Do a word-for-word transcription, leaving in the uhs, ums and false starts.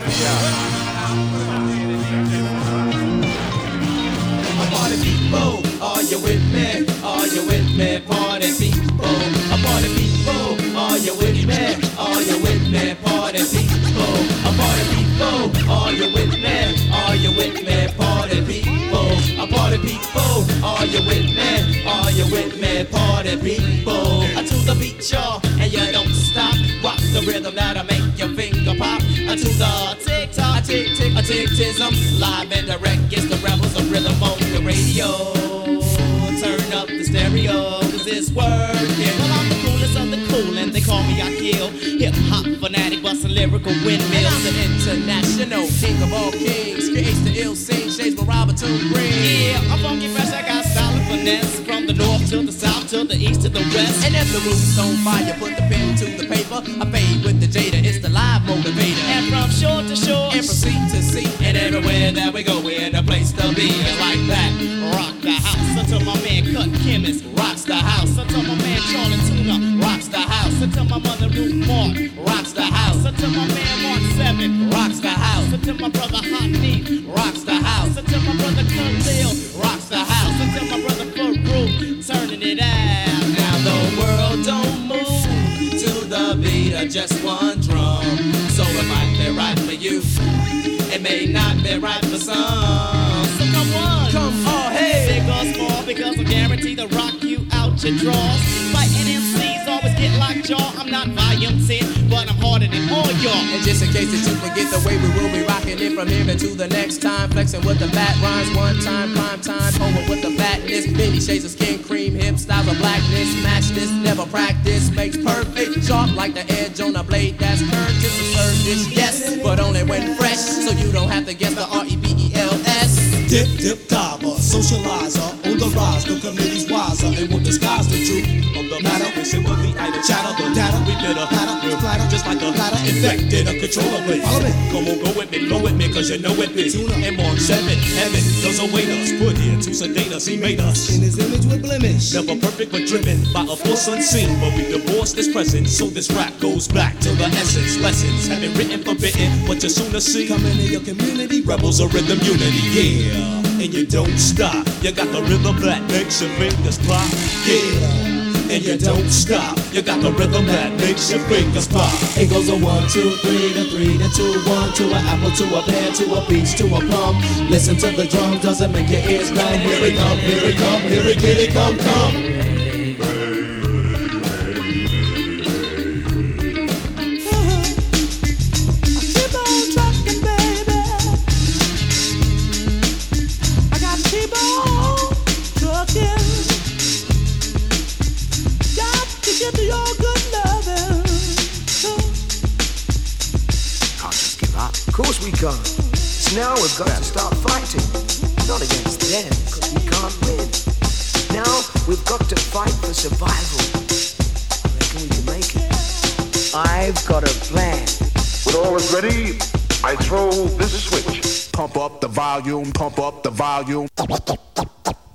Party people, are you with me? Are you with me? Party people, a party people, are you with me? Are you with me? Party people, a party people, are you with me? Are you with me? Party people, a party people, are you with me? Are you with me? Party people, to the beat, y'all, and you don't stop. Rock the rhythm that'll make your finger pop. To the tick tock, tick tick, a tick tism, live and direct. It's the rebels of rhythm on the radio. Turn up the stereo, cause it's working. Well, I'm the coolest of the cool, and they call me Akil. Hip hop fanatic, bustin' lyrical windmills. And I'm the international king of all kings. Creates the ill scene, shades my Robert Green. Yeah, I'm funky fresh, I got style and finesse. From the north to the south, to the east to the west. And if the roof's on fire, put the pen to the paper. I fade with the Jada, it's the live motivator. And from shore to shore, and from sea to sea, and everywhere that we go, we're in a place to be. And like that, rock the house until my man Cut Chemist rocks the house. Until my man Charlie Tuna rocks the house. Until my mother Ruth Mark rocks the house. Until my man Mark Seven rocks the house. Until my brother Hot Knee rocks the house. Until my brother Khalil rocks the house. Until my brother Farouk turning it out. Now the world don't move to the beat of just one drum. So it might be right for you, it may not be right for some. So come on, come on, hey, big or small, because I'm guaranteed to rock you out your drawers. Fighting M Cs always get locked jaw. I'm not volume ten, but I'm harder than all y'all. And just in case that you forget the way we will be rocking it from here into the next time, flexing with the fat rhymes, one time, prime time, over with the fatness, many shades of skin cream, hip styles of blackness, smash this, never practice, makes perfect, sharp like the edge on a blade that's curved. Just a service, yes, but only when fresh, so you don't have to guess the R E B E L S. Dip, dip, diver, socializer, on the rise, the committee's wiser, and won't disguise the truth of the matter. We simply idle chatter, the data, we bitter, patter, real flatter, just like a platter, infected, uncontrollably. Follow me, come on, go with me, go with me, cause you know it be. And Mark seven, heaven does await us, put here to sedate us, he made us. In his image with blemish, never perfect but driven by a force unseen, but we divorced this present, so this rap goes back to the essence. Lessons have been written, forbidden, what you sooner see. Coming in your community, rebels of rhythm unity, yeah. And you don't stop. You got the rhythm that makes your fingers pop. Yeah. And you don't stop. You got the rhythm that makes your fingers pop. It goes a one, two, three, to three, to two, one, to an apple, to a pear, to a peach, to a plum. Listen to the drum, doesn't make your ears numb. Here it come, here it come, here it, here it come, come. Of course we can't. So now we've got to start fighting. Not against them, because we can't win. Now we've got to fight for survival. I reckon we can make it. I've got a plan. When all is ready, I throw this switch. Pump up the volume, pump up the volume.